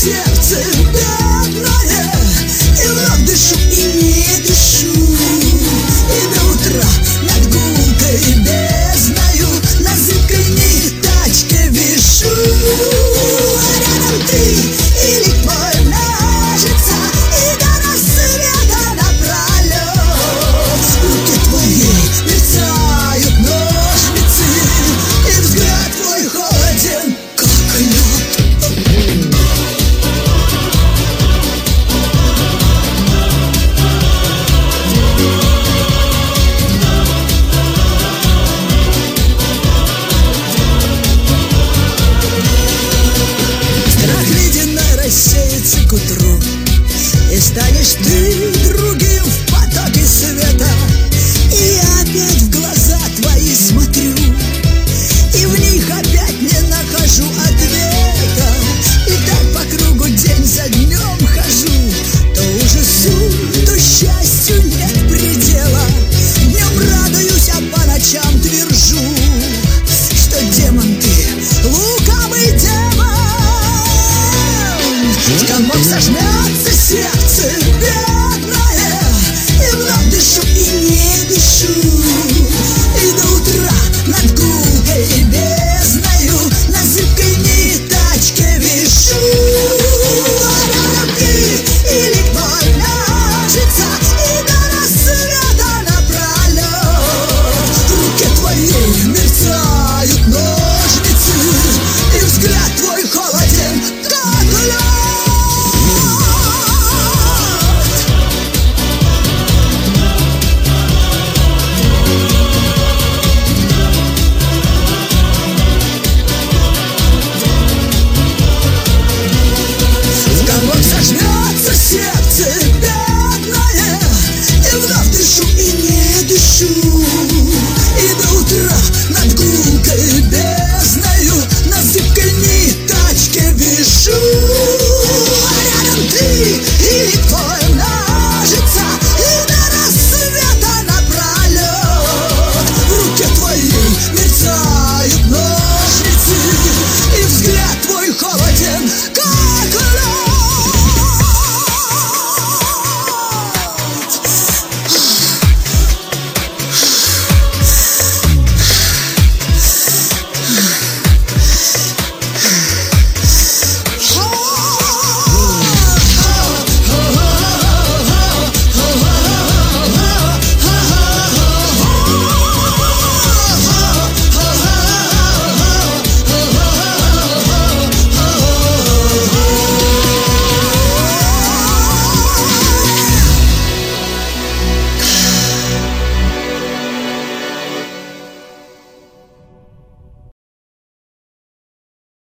сердце бедное, и вновь дышу и не дышу. И до утра над гулкой бездною на зыбкой ниточке вишу. А рядом ты и лик мой нежится, и до рассвета напролет. В руке твоей мерцают ножницы, и взгляд твой холоден, как лед. Рассеется к утру, и станешь ты другим в потоке света. И я опять в глаза твои смотрю, и в них опять не нахожу ответа. И так по кругу день за днем хожу, то ужасу, то счастью нет предела. Днем радуюсь, а по ночам твержу, что демон ты, лукавый демон. В комок сожмется сердце бедное, и вновь дышу и не дышу.